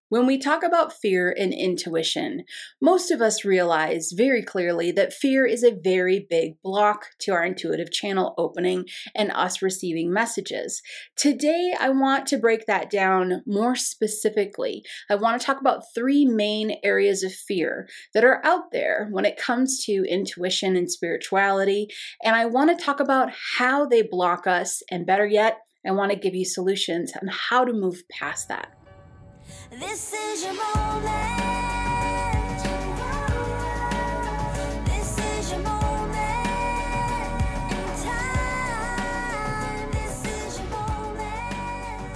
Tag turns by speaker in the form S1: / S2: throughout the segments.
S1: When we talk about fear and intuition, most of us realize very clearly that fear is a very big block to our intuitive channel opening and us receiving messages. Today, I want to break that down more specifically. I want to talk about three main areas of fear that are out there when it comes to intuition and spirituality, and I want to talk about how they block us, and better yet, I want to give you solutions on how to move past that.
S2: This is your moment. This is your moment in time. This is your moment.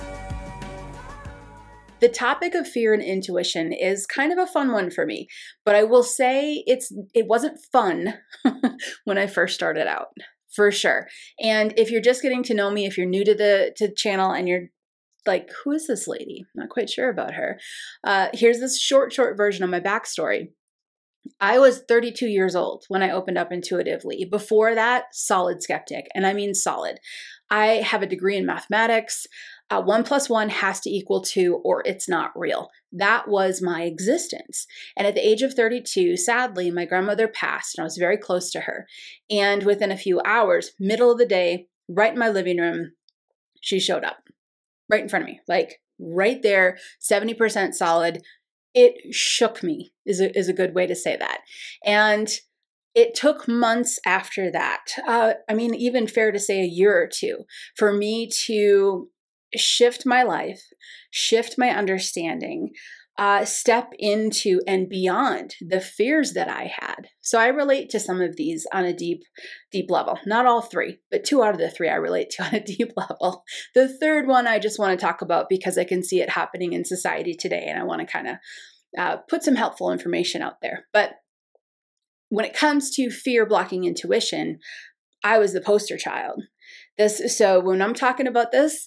S1: The topic of fear and intuition is kind of a fun one for me, but I will say it wasn't fun when I first started out, for sure. And if you're just getting to know me, if you're new to the channel and you're like, who is this lady? Not quite sure about her. Here's this short version of my backstory. I was 32 years old when I opened up intuitively. Before that, solid skeptic. And I mean solid. I have a degree in mathematics. 1 + 1 has to equal 2 or it's not real. That was my existence. And at the age of 32, sadly, my grandmother passed and I was very close to her. And within a few hours, middle of the day, right in my living room, she showed up. Right in front of me, like right there, 70% solid. It shook me is a good way to say that. And it took months after that. Even fair to say a year or two for me to shift my life, shift my understanding, step into and beyond the fears that I had. So I relate to some of these on a deep level. Not all three, but 2 out of the 3 I relate to on a deep level. The third one I just want to talk about because I can see it happening in society today, and I want to kind of put some helpful information out there. But when it comes to fear blocking intuition, I was the poster child. So when I'm talking about this,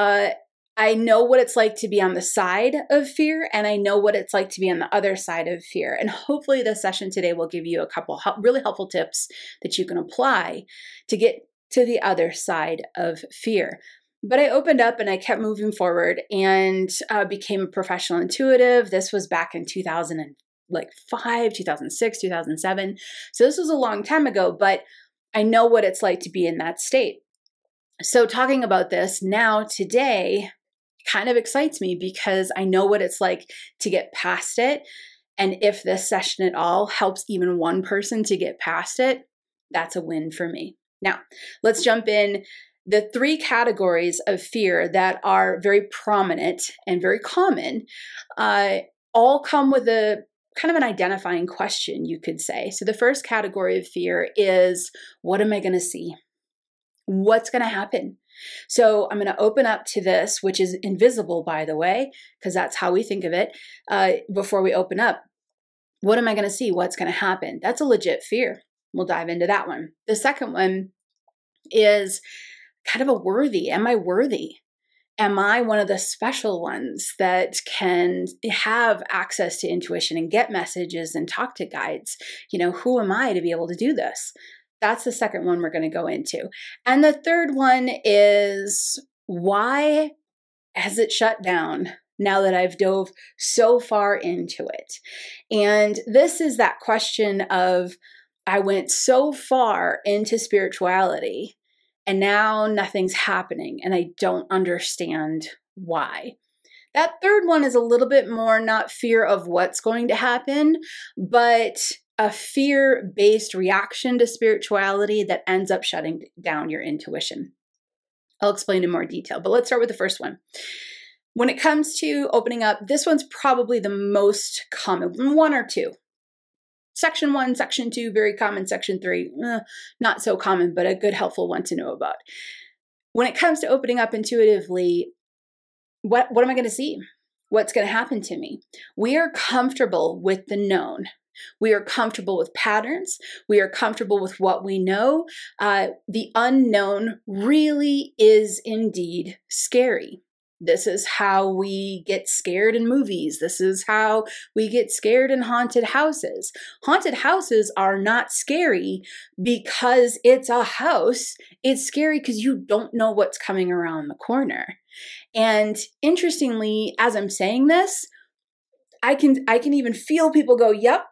S1: I know what it's like to be on the side of fear, and I know what it's like to be on the other side of fear. And hopefully this session today will give you a couple really helpful tips that you can apply to get to the other side of fear. But I opened up and I kept moving forward and became a professional intuitive. This was back in 2005, 2006, 2007. So this was a long time ago, but I know what it's like to be in that state. So talking about this now today kind of excites me because I know what it's like to get past it. And if this session at all helps even one person to get past it, that's a win for me. Now, let's jump in. The 3 categories of fear that are very prominent and very common all come with a kind of an identifying question, you could say. So the first category of fear is, what am I going to see? What's going to happen? So I'm going to open up to this, which is invisible, by the way, because that's how we think of it before we open up. What am I going to see? What's going to happen? That's a legit fear. We'll dive into that one. The second one is kind of a worthy. Am I worthy? Am I one of the special ones that can have access to intuition and get messages and talk to guides? Who am I to be able to do this? That's the second one we're going to go into. And the third one is, why has it shut down now that I've dove so far into it? And this is that question of, I went so far into spirituality and now nothing's happening and I don't understand why. That third one is a little bit more not fear of what's going to happen, but a fear-based reaction to spirituality that ends up shutting down your intuition. I'll explain in more detail, but let's start with the first one. When it comes to opening up, this one's probably the most common, 1 or 2. Section 1, Section 2, very common. Section 3, not so common, but a good, helpful one to know about. When it comes to opening up intuitively, what am I going to see? What's going to happen to me? We are comfortable with the known. We are comfortable with patterns. We are comfortable with what we know. The unknown really is indeed scary. This is how we get scared in movies. This is how we get scared in haunted houses. Haunted houses are not scary because it's a house. It's scary because you don't know what's coming around the corner. And interestingly, as I'm saying this, I can even feel people go, yep,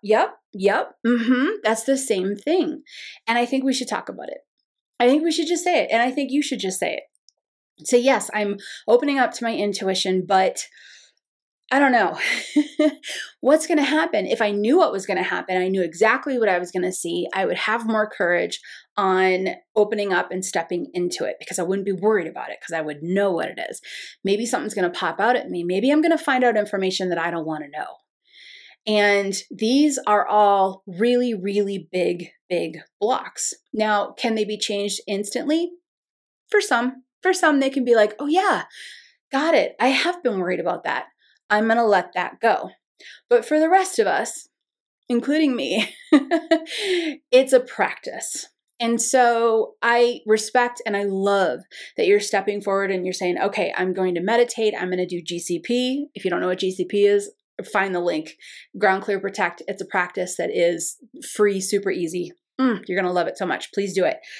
S1: that's the same thing. And I think we should talk about it. I think we should just say it. And I think you should just say it. So yes, I'm opening up to my intuition, but I don't know what's going to happen. If I knew what was going to happen, I knew exactly what I was going to see, I would have more courage on opening up and stepping into it because I wouldn't be worried about it because I would know what it is. Maybe something's going to pop out at me. Maybe I'm going to find out information that I don't want to know. And these are all really, really big blocks. Now, can they be changed instantly? For some, they can be like, oh yeah, got it. I have been worried about that. I'm going to let that go. But for the rest of us, including me, it's a practice. And so I respect and I love that you're stepping forward and you're saying, okay, I'm going to meditate. I'm going to do GCP. If you don't know what GCP is, find the link. Ground Clear Protect. It's a practice that is free, super easy. You're going to love it so much. Please do it.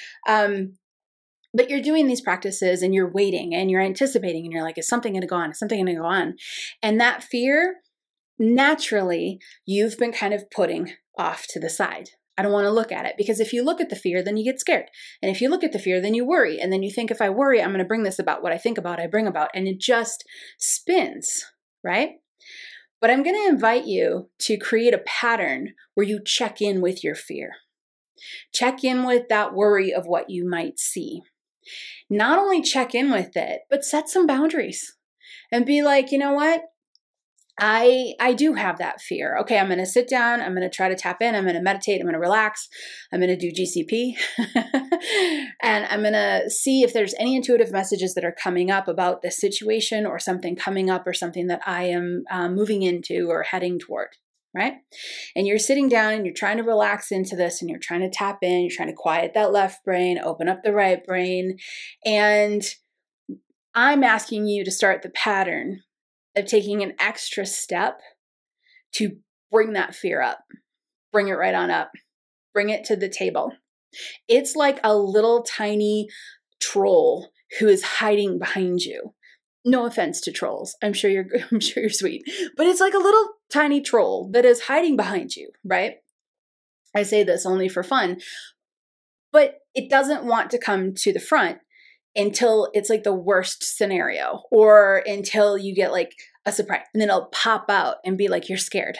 S1: But you're doing these practices and you're waiting and you're anticipating and you're like, is something going to go on? Is something going to go on? And that fear, naturally, you've been kind of putting off to the side. I don't want to look at it because if you look at the fear, then you get scared. And if you look at the fear, then you worry. And then you think, if I worry, I'm going to bring this about. What I think about, I bring about. And it just spins, right? But I'm going to invite you to create a pattern where you check in with your fear. Check in with that worry of what you might see. Not only check in with it, but set some boundaries and be like, you know what? I do have that fear. Okay, I'm going to sit down. I'm going to try to tap in. I'm going to meditate. I'm going to relax. I'm going to do GCP. And I'm going to see if there's any intuitive messages that are coming up about this situation or something coming up or something that I am moving into or heading toward. Right? And you're sitting down and you're trying to relax into this and you're trying to tap in, you're trying to quiet that left brain, open up the right brain. And I'm asking you to start the pattern of taking an extra step to bring that fear up, bring it right on up, bring it to the table. It's like a little tiny troll who is hiding behind you. No offense to trolls. I'm sure you're sweet, but it's like a little tiny troll that is hiding behind you, right? I say this only for fun, but it doesn't want to come to the front until it's like the worst scenario or until you get like a surprise and then it'll pop out and be like, you're scared.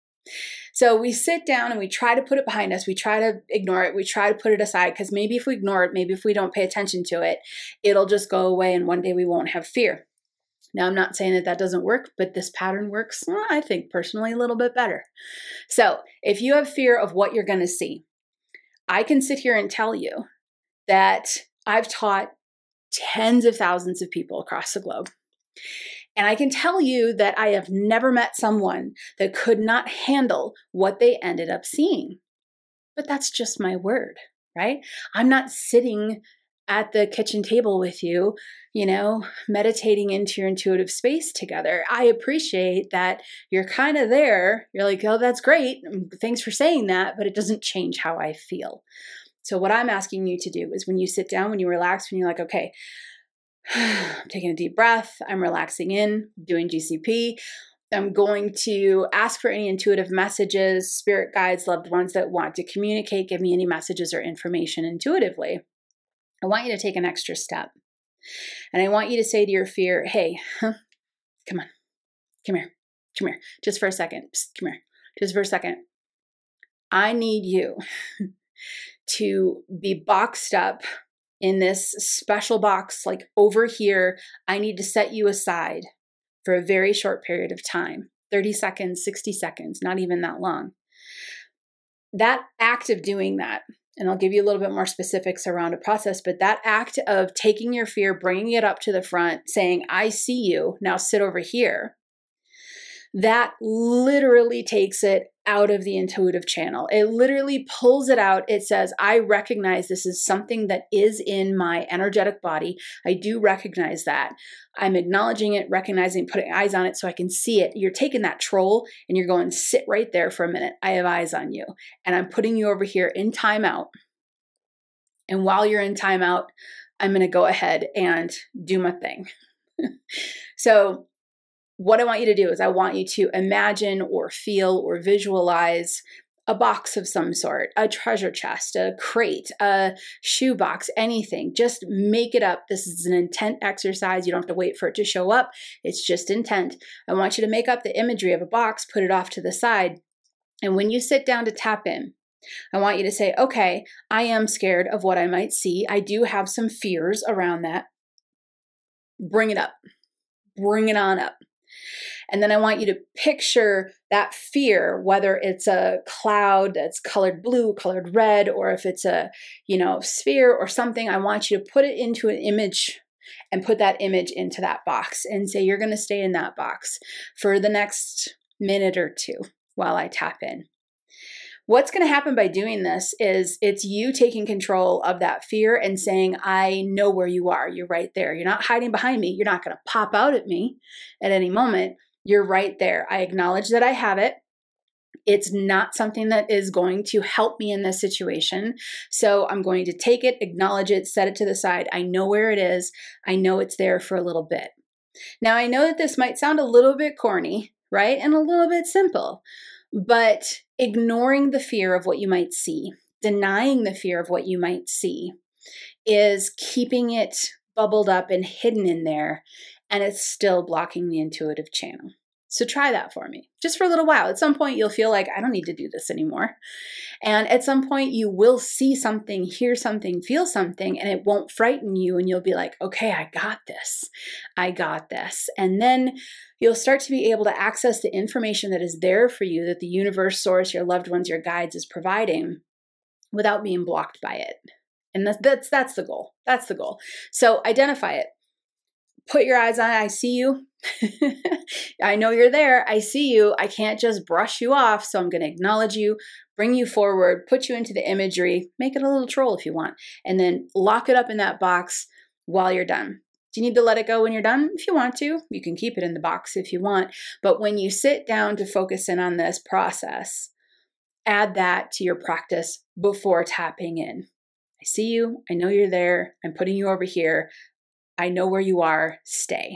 S1: So we sit down and we try to put it behind us. We try to ignore it. We try to put it aside because maybe if we ignore it, maybe if we don't pay attention to it, it'll just go away and one day we won't have fear. Now, I'm not saying that that doesn't work, but this pattern works, I think, personally, a little bit better. So if you have fear of what you're going to see, I can sit here and tell you that I've taught tens of thousands of people across the globe. And I can tell you that I have never met someone that could not handle what they ended up seeing. But that's just my word, right? I'm not sitting at the kitchen table with you, meditating into your intuitive space together. I appreciate that you're kind of there. You're like, oh, that's great. Thanks for saying that, but it doesn't change how I feel. So what I'm asking you to do is when you sit down, when you relax, when you're like, okay, I'm taking a deep breath, I'm relaxing in, doing GCP, I'm going to ask for any intuitive messages, spirit guides, loved ones that want to communicate, give me any messages or information intuitively. I want you to take an extra step. And I want you to say to your fear, hey, come here, just for a second, just for a second. I need you to be boxed up in this special box, like over here. I need to set you aside for a very short period of time, 30 seconds, 60 seconds, not even that long. That act of doing that, and I'll give you a little bit more specifics around a process, but that act of taking your fear, bringing it up to the front, saying, I see you, now sit over here, that literally takes it out of the intuitive channel. It literally pulls it out. It says, I recognize this is something that is in my energetic body. I do recognize that. I'm acknowledging it, recognizing, putting eyes on it so I can see it. You're taking that troll and you're going, sit right there for a minute. I have eyes on you. And I'm putting you over here in timeout. And while you're in timeout, I'm going to go ahead and do my thing. So what I want you to do is I want you to imagine or feel or visualize a box of some sort, a treasure chest, a crate, a shoebox, anything. Just make it up. This is an intent exercise. You don't have to wait for it to show up. It's just intent. I want you to make up the imagery of a box, put it off to the side. And when you sit down to tap in, I want you to say, okay, I am scared of what I might see. I do have some fears around that. Bring it up. Bring it on up. And then I want you to picture that fear, whether it's a cloud that's colored blue, colored red, or if it's a, sphere or something. I want you to put it into an image and put that image into that box and say, you're going to stay in that box for the next minute or two while I tap in. What's going to happen by doing this is it's you taking control of that fear and saying, I know where you are. You're right there. You're not hiding behind me. You're not going to pop out at me at any moment. You're right there. I acknowledge that I have it. It's not something that is going to help me in this situation. So I'm going to take it, acknowledge it, set it to the side. I know where it is. I know it's there for a little bit. Now, I know that this might sound a little bit corny, right? And a little bit simple, but ignoring the fear of what you might see, denying the fear of what you might see, is keeping it bubbled up and hidden in there, and it's still blocking the intuitive channel. So try that for me, just for a little while. At some point, you'll feel like, I don't need to do this anymore. And at some point, you will see something, hear something, feel something, and it won't frighten you. And you'll be like, okay, I got this. I got this. And then you'll start to be able to access the information that is there for you, that the universe, source, your loved ones, your guides is providing, without being blocked by it. And that's the goal. That's the goal. So identify it. Put your eyes on it. I see you. I know you're there. I see you. I can't just brush you off. So I'm going to acknowledge you, bring you forward, put you into the imagery, make it a little troll if you want, and then lock it up in that box while you're done. Do you need to let it go when you're done? If you want to, you can keep it in the box if you want. But when you sit down to focus in on this process, add that to your practice before tapping in. I see you. I know you're there. I'm putting you over here. I know where you are. Stay.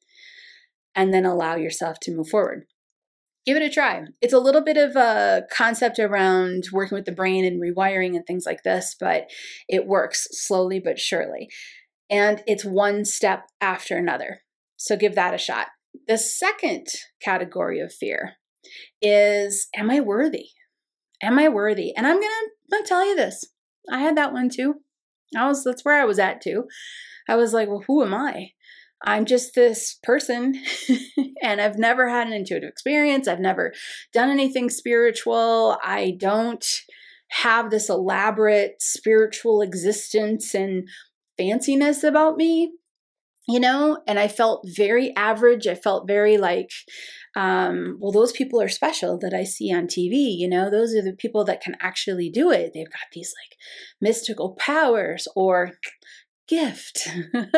S1: And then allow yourself to move forward. Give it a try. It's a little bit of a concept around working with the brain and rewiring and things like this, but it works slowly but surely. And it's one step after another. So give that a shot. The second category of fear is, am I worthy? Am I worthy? And I'm going to tell you this. I had that one too. That's where I was at too. I was like, well, who am I? I'm just this person and I've never had an intuitive experience. I've never done anything spiritual. I don't have this elaborate spiritual existence and fanciness about me, and I felt very average. I felt very like, well, those people are special that I see on TV, those are the people that can actually do it. They've got these like mystical powers or gift.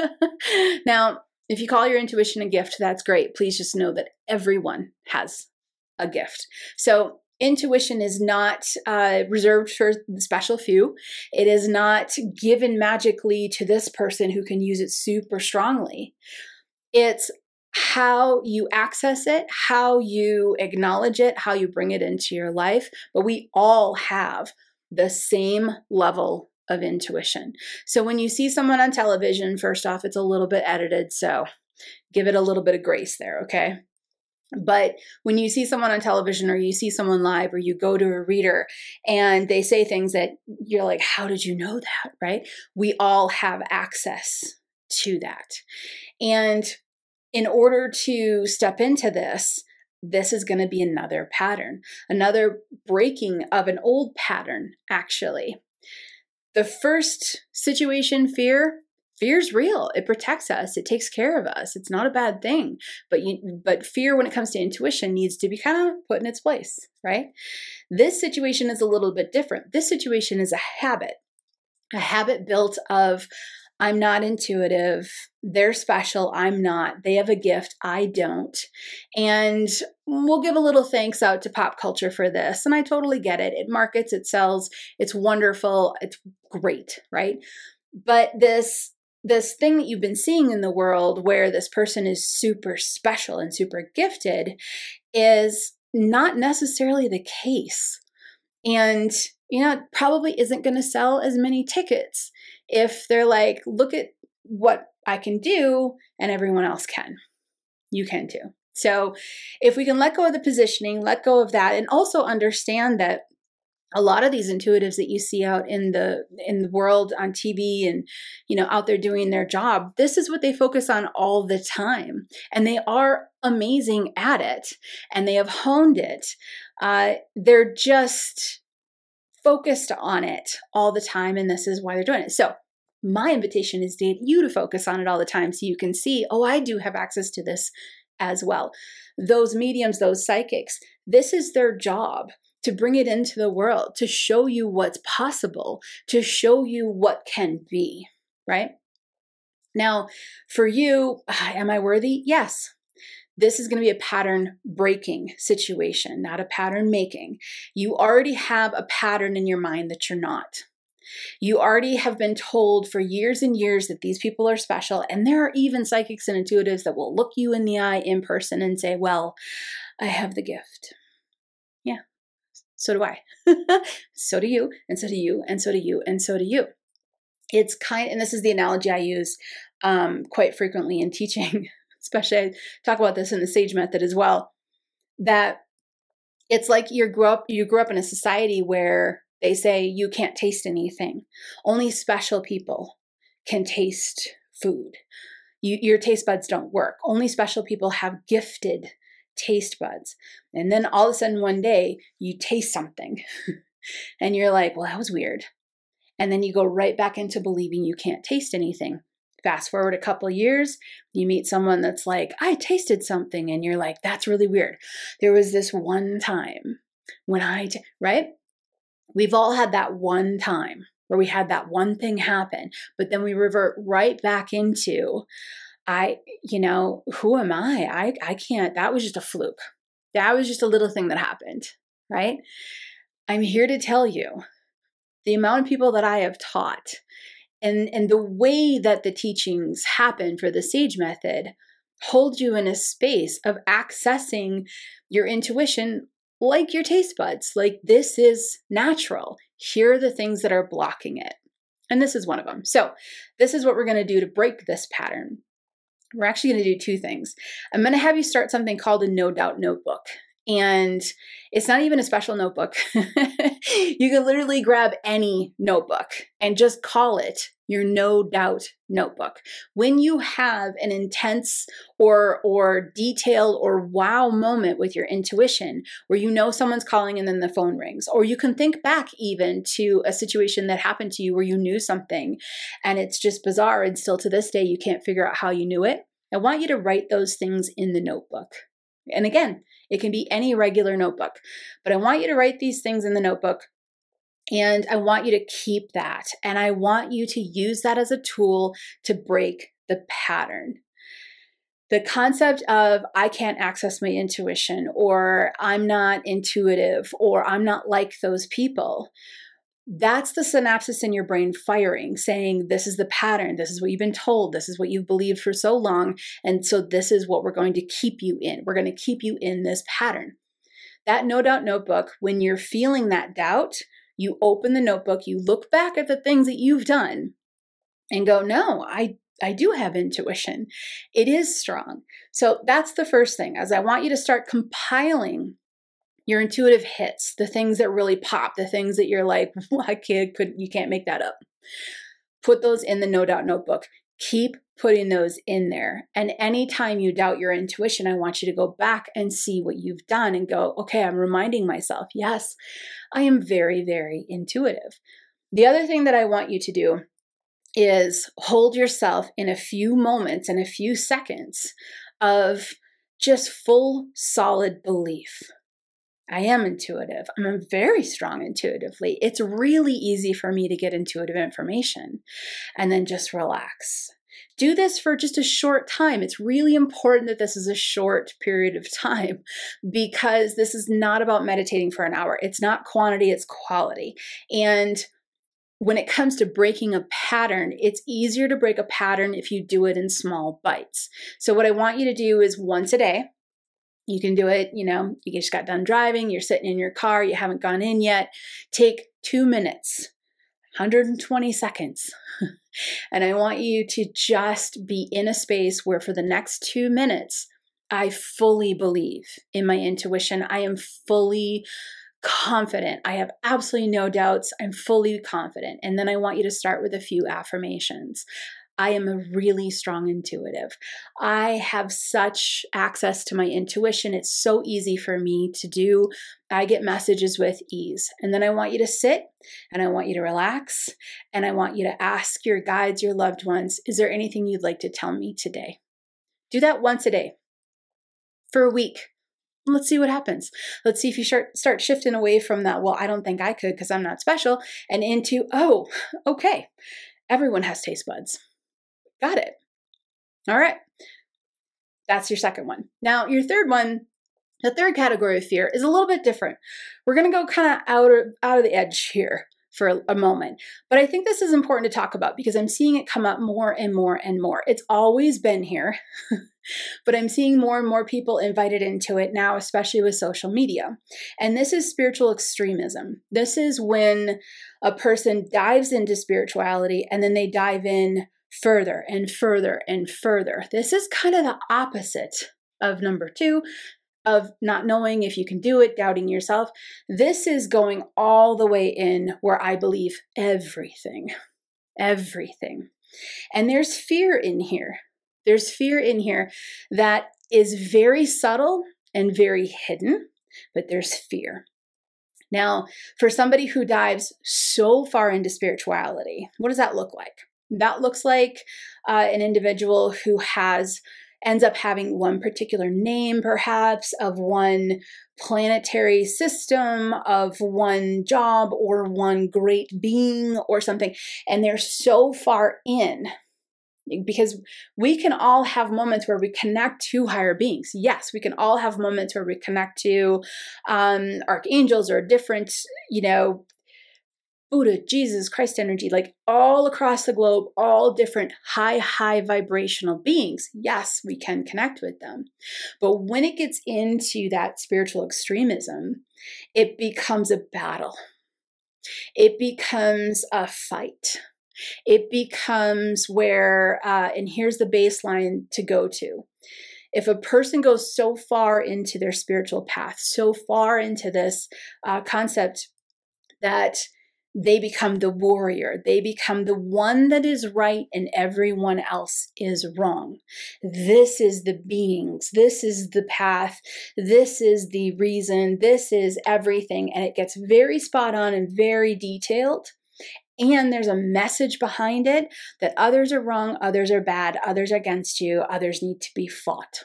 S1: Now, if you call your intuition a gift, that's great. Please just know that everyone has a gift. So intuition is not reserved for the special few. It is not given magically to this person who can use it super strongly. It's how you access it, how you acknowledge it, how you bring it into your life. But we all have the same level of intuition. So when you see someone on television, first off, it's a little bit edited. So give it a little bit of grace there, okay? But when you see someone on television or you see someone live or you go to a reader and they say things that you're like, how did you know that, right? We all have access to that. And in order to step into this is going to be another pattern, another breaking of an old pattern, actually. The first situation, fear's real. It protects us. It takes care of us. It's not a bad thing. But fear, when it comes to intuition, needs to be kind of put in its place, right? This situation is a little bit different. This situation is a habit built of, I'm not intuitive. They're special. I'm not. They have a gift. I don't. And we'll give a little thanks out to pop culture for this. And I totally get it. It markets, it sells. It's wonderful. It's great, right? But this this thing that you've been seeing in the world where this person is super special and super gifted is not necessarily the case. And, it probably isn't going to sell as many tickets if they're like, look at what I can do and everyone else can. You can too. So if we can let go of the positioning, let go of that, and also understand that a lot of these intuitives that you see out in the world on TV and, out there doing their job, this is what they focus on all the time. And they are amazing at it and they have honed it. They're just focused on it all the time. And this is why they're doing it. So my invitation is to get you to focus on it all the time so you can see, oh, I do have access to this as well. Those mediums, those psychics, this is their job, to bring it into the world, to show you what's possible, to show you what can be, right? Now, for you, am I worthy? Yes. This is going to be a pattern breaking situation, not a pattern making. You already have a pattern in your mind that you're not. You already have been told for years and years that these people are special. And there are even psychics and intuitives that will look you in the eye in person and say, well, I have the gift. Yeah. So do I. So do you, and so do you, and so do you, and so do you. It's and this is the analogy I use quite frequently in teaching, especially I talk about this in the Sage Method as well, that it's like you grew up in a society where they say you can't taste anything. Only special people can taste food. Your taste buds don't work. Only special people have gifted taste buds. And then all of a sudden one day you taste something and you're like, well, that was weird. And then you go right back into believing you can't taste anything. Fast forward a couple of years, you meet someone that's like, I tasted something. And you're like, that's really weird. There was this one time when right? We've all had that one time where we had that one thing happen, but then we revert right back into, who am I? I can't, that was just a fluke. That was just a little thing that happened, right? I'm here to tell you the amount of people that I have taught and the way that the teachings happen for the Sage Method hold you in a space of accessing your intuition like your taste buds. Like, this is natural. Here are the things that are blocking it. And this is one of them. So this is what we're going to do to break this pattern. We're actually going to do two things. I'm going to have you start something called a No Doubt notebook. And it's not even a special notebook. You can literally grab any notebook and just call it your No Doubt notebook. When you have an intense or detailed or wow moment with your intuition, where you know someone's calling and then the phone rings, or you can think back even to a situation that happened to you where you knew something and it's just bizarre and still to this day you can't figure out how you knew it, I want you to write those things in the notebook. And again, it can be any regular notebook, but I want you to write these things in the notebook. And I want you to keep that. And I want you to use that as a tool to break the pattern. The concept of I can't access my intuition, or I'm not intuitive, or I'm not like those people. That's the synapses in your brain firing, saying this is the pattern, this is what you've been told, this is what you've believed for so long, and so this is what we're going to keep you in. We're going to keep you in this pattern. That No Doubt notebook, when you're feeling that doubt, you open the notebook, you look back at the things that you've done and go, no, I do have intuition. It is strong. So that's the first thing, as I want you to start compiling your intuitive hits, the things that really pop, the things that you're like, you can't make that up. Put those in the No Doubt notebook. Keep putting those in there. And anytime you doubt your intuition, I want you to go back and see what you've done and go, okay, I'm reminding myself, yes, I am very, very intuitive. The other thing that I want you to do is hold yourself in a few moments and a few seconds of just full, solid belief. I am intuitive. I'm very strong intuitively. It's really easy for me to get intuitive information. And then just relax. Do this for just a short time. It's really important that this is a short period of time, because this is not about meditating for an hour. It's not quantity, it's quality. And when it comes to breaking a pattern, it's easier to break a pattern if you do it in small bites. So what I want you to do is once a day. You can do it, you just got done driving, you're sitting in your car, you haven't gone in yet. Take 2 minutes, 120 seconds. And I want you to just be in a space where for the next 2 minutes, I fully believe in my intuition. I am fully confident. I have absolutely no doubts. I'm fully confident. And then I want you to start with a few affirmations. I am a really strong intuitive. I have such access to my intuition. It's so easy for me to do. I get messages with ease. And then I want you to sit and I want you to relax and I want you to ask your guides, your loved ones, is there anything you'd like to tell me today? Do that once a day for a week. Let's see what happens. Let's see if you start shifting away from that, well, I don't think I could because I'm not special, and into, oh, okay, everyone has taste buds. Got it. All right. That's your second one. Now, your third one, the third category of fear is a little bit different. We're going to go kind of out of the edge here for a moment. But I think this is important to talk about because I'm seeing it come up more and more and more. It's always been here, but I'm seeing more and more people invited into it now, especially with social media. And this is spiritual extremism. This is when a person dives into spirituality and then they dive in further and further and further. This is kind of the opposite of number 2, of not knowing if you can do it, doubting yourself. This is going all the way in where I believe everything. And there's fear in here. There's fear in here that is very subtle and very hidden, but there's fear. Now, for somebody who dives so far into spirituality, what does that look like? That looks like an individual who ends up having one particular name, perhaps, of one planetary system, of one job, or one great being, or something. And they're so far in, because we can all have moments where we connect to higher beings. Yes, we can all have moments where we connect to archangels or different, Buddha, Jesus, Christ energy, like all across the globe, all different high vibrational beings. Yes, we can connect with them. But when it gets into that spiritual extremism, it becomes a battle. It becomes a fight. It becomes where, and here's the baseline to go to. If a person goes so far into their spiritual path, so far into this concept that they become the warrior. They become the one that is right and everyone else is wrong. This is the beings. This is the path. This is the reason. This is everything. And it gets very spot on and very detailed. And there's a message behind it that others are wrong, others are bad, others are against you, others need to be fought.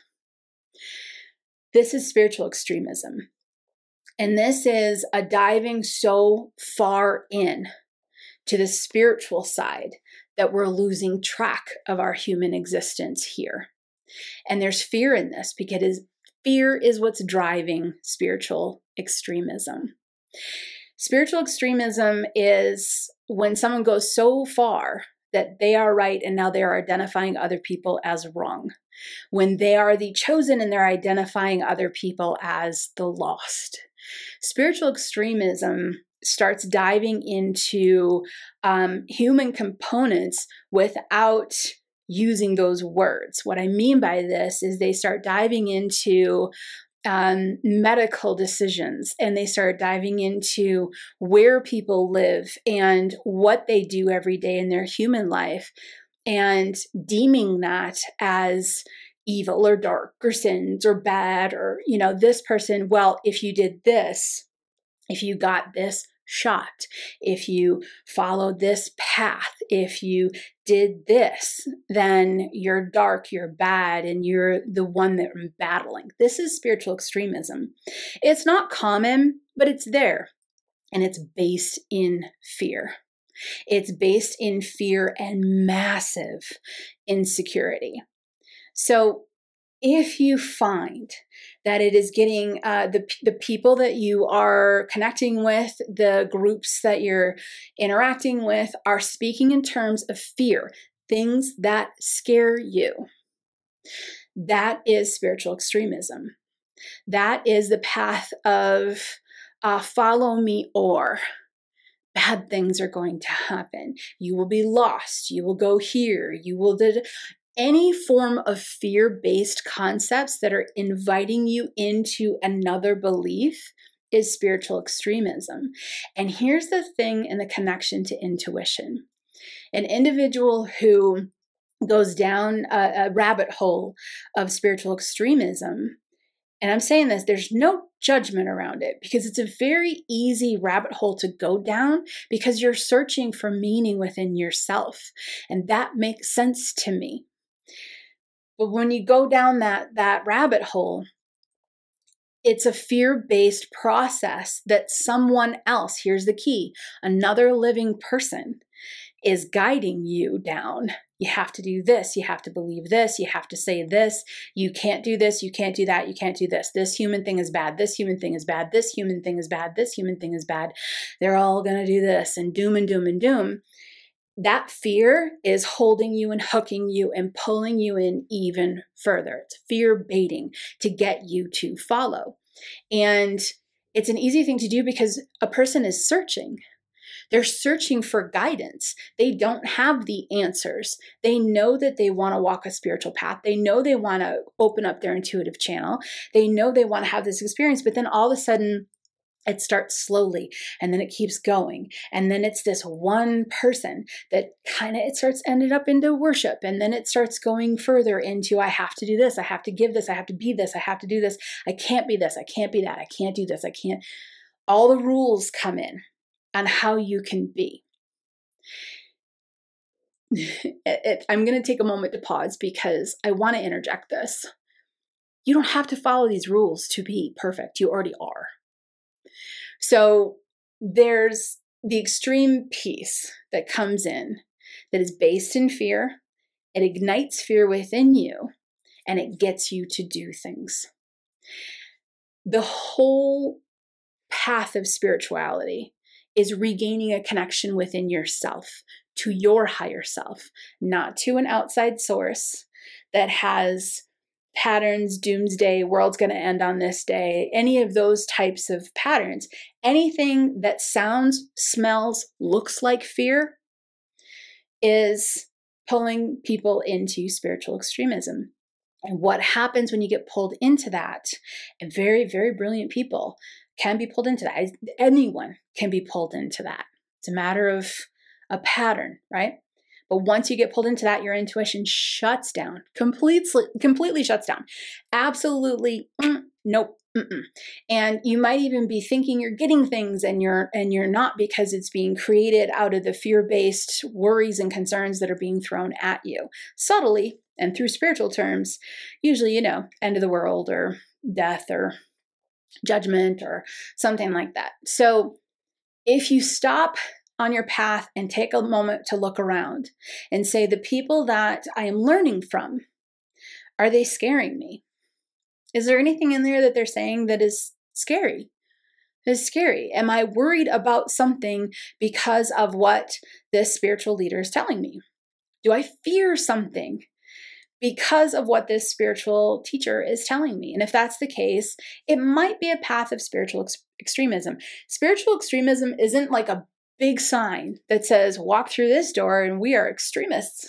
S1: This is spiritual extremism. And this is a diving so far in to the spiritual side that we're losing track of our human existence here. And there's fear in this because fear is what's driving spiritual extremism. Spiritual extremism is when someone goes so far that they are right and now they are identifying other people as wrong. When they are the chosen and they're identifying other people as the lost. Spiritual extremism starts diving into human components without using those words. What I mean by this is they start diving into medical decisions, and they start diving into where people live and what they do every day in their human life, and deeming that as evil or dark or sins or bad or, this person, well, if you did this, if you got this shot, if you followed this path, if you did this, then you're dark, you're bad, and you're the one that I'm battling. This is spiritual extremism. It's not common, but it's there. And it's based in fear. It's based in fear and massive insecurity. So If you find that it is getting the people that you are connecting with, the groups that you're interacting with are speaking in terms of fear, things that scare you, that is spiritual extremism. That is the path of follow me or bad things are going to happen. You will be lost. You will go here. You will any form of fear-based concepts that are inviting you into another belief is spiritual extremism. And here's the thing in the connection to intuition. An individual who goes down a rabbit hole of spiritual extremism, and I'm saying this, there's no judgment around it because it's a very easy rabbit hole to go down because you're searching for meaning within yourself. And that makes sense to me. But when you go down that rabbit hole, it's a fear-based process that someone else, here's the key, another living person is guiding you down. You have to do this. You have to believe this. You have to say this. You can't do this. You can't do that. You can't do this. This human thing is bad. This human thing is bad. This human thing is bad. This human thing is bad. They're all going to do this and doom and doom and doom. That fear is holding you and hooking you and pulling you in even further. It's fear baiting to get you to follow. And it's an easy thing to do because a person is searching. They're searching for guidance. They don't have the answers. They know that they want to walk a spiritual path. They know they want to open up their intuitive channel. They know they want to have this experience, but then all of a sudden, it starts slowly and then it keeps going. And then it's this one person that it starts ended up into worship. And then it starts going further into, I have to do this. I have to give this. I have to be this. I have to do this. I can't be this. I can't be that. I can't do this. I can't. All the rules come in on how you can be. I'm going to take a moment to pause because I want to interject this. You don't have to follow these rules to be perfect. You already are. So there's the extreme piece that comes in that is based in fear. It ignites fear within you and it gets you to do things. The whole path of spirituality is regaining a connection within yourself, to your higher self, not to an outside source that has patterns, doomsday, world's going to end on this day, any of those types of patterns. Anything that sounds, smells, looks like fear is pulling people into spiritual extremism. And what happens when you get pulled into that, and very, very brilliant people can be pulled into that. Anyone can be pulled into that. It's a matter of a pattern, right? But once you get pulled into that, your intuition shuts down, completely shuts down. Absolutely, nope. And you might even be thinking you're getting things and you're not, because it's being created out of the fear-based worries and concerns that are being thrown at you subtly and through spiritual terms, usually, end of the world or death or judgment or something like that. So if you stop on your path and take a moment to look around and say, the people that I am learning from, are they scaring me? Is there anything in there that they're saying that is scary? Is scary? Am I worried about something because of what this spiritual leader is telling me? Do I fear something because of what this spiritual teacher is telling me? And if that's the case, it might be a path of spiritual extremism. Spiritual extremism isn't like a big sign that says, walk through this door and we are extremists.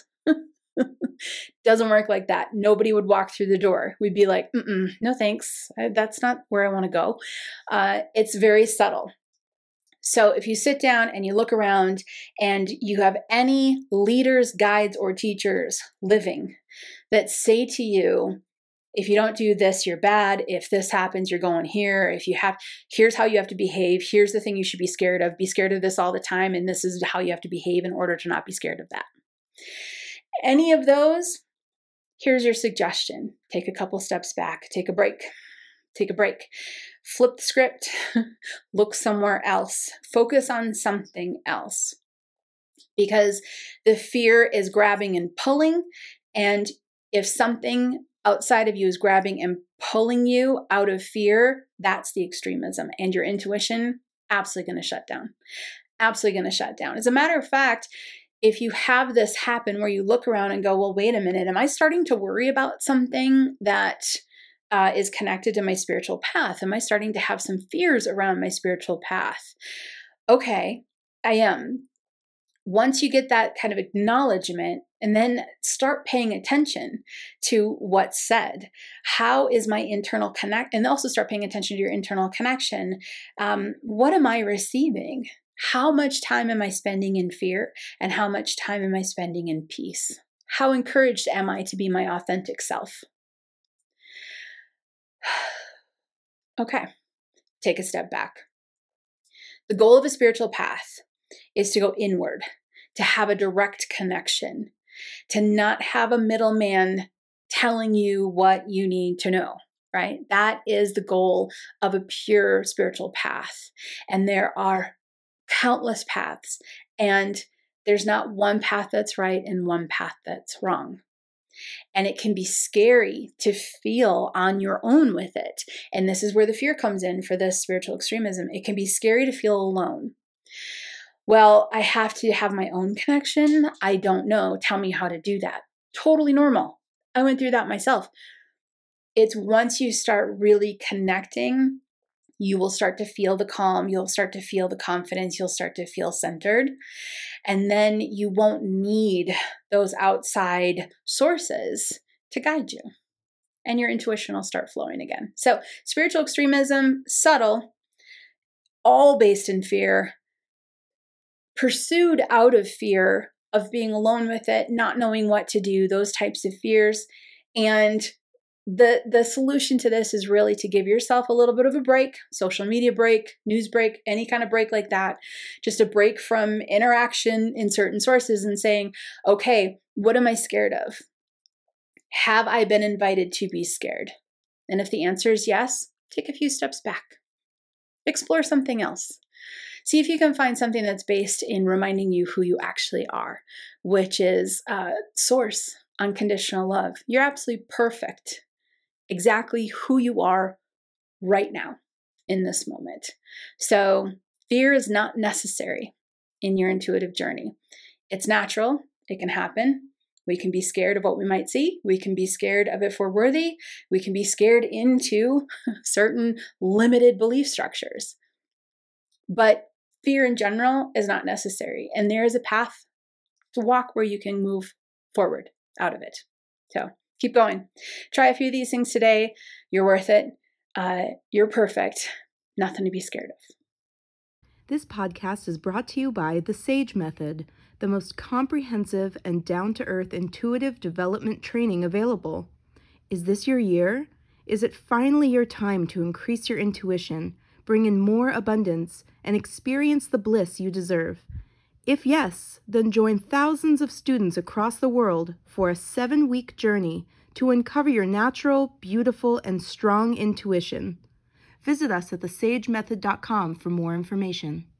S1: Doesn't work like that. Nobody would walk through the door. We'd be like, no thanks. That's not where I want to go. It's very subtle. So if you sit down and you look around and you have any leaders, guides, or teachers living that say to you, if you don't do this, you're bad. If this happens, you're going here. Here's how you have to behave. Here's the thing you should be scared of. Be scared of this all the time. And this is how you have to behave in order to not be scared of that. Any of those, here's your suggestion. Take a couple steps back. Take a break. Flip the script. Look somewhere else. Focus on something else. Because the fear is grabbing and pulling. And if something outside of you is grabbing and pulling you out of fear, that's the extremism. And your intuition, absolutely going to shut down. Absolutely going to shut down. As a matter of fact, if you have this happen where you look around and go, well, wait a minute, am I starting to worry about something that is connected to my spiritual path? Am I starting to have some fears around my spiritual path? Okay, I am. Once you get that kind of acknowledgement, and then start paying attention to what's said. How is my internal connect? And also start paying attention to your internal connection. What am I receiving? How much time am I spending in fear? And how much time am I spending in peace? How encouraged am I to be my authentic self? Okay, take a step back. The goal of a spiritual path is to go inward, to have a direct connection, to not have a middleman telling you what you need to know, right? That is the goal of a pure spiritual path. And there are countless paths, and there's not one path that's right and one path that's wrong. And it can be scary to feel on your own with it. And this is where the fear comes in for this spiritual extremism. It can be scary to feel alone. Well, I have to have my own connection. I don't know. Tell me how to do that. Totally normal. I went through that myself. It's once you start really connecting, you will start to feel the calm. You'll start to feel the confidence. You'll start to feel centered. And then you won't need those outside sources to guide you. And your intuition will start flowing again. So spiritual extremism, subtle, all based in fear, pursued out of fear of being alone with it, not knowing what to do, those types of fears. And the solution to this is really to give yourself a little bit of a break, social media break, news break, any kind of break like that, just a break from interaction in certain sources and saying, okay, what am I scared of? Have I been invited to be scared? And if the answer is yes, take a few steps back. Explore something else. See if you can find something that's based in reminding you who you actually are, which is source, unconditional love. You're absolutely perfect, exactly who you are right now in this moment. So fear is not necessary in your intuitive journey. It's natural. It can happen. We can be scared of what we might see. We can be scared of if we're worthy. We can be scared into certain limited belief structures. But fear in general is not necessary. And there is a path to walk where you can move forward out of it. So keep going. Try a few of these things today. You're worth it. You're perfect. Nothing to be scared of.
S3: This podcast is brought to you by The Sage Method, the most comprehensive and down-to-earth intuitive development training available. Is this your year? Is it finally your time to increase your intuition, bring in more abundance, and experience the bliss you deserve? If yes, then join thousands of students across the world for a 7-week journey to uncover your natural, beautiful, and strong intuition. Visit us at thesagemethod.com for more information.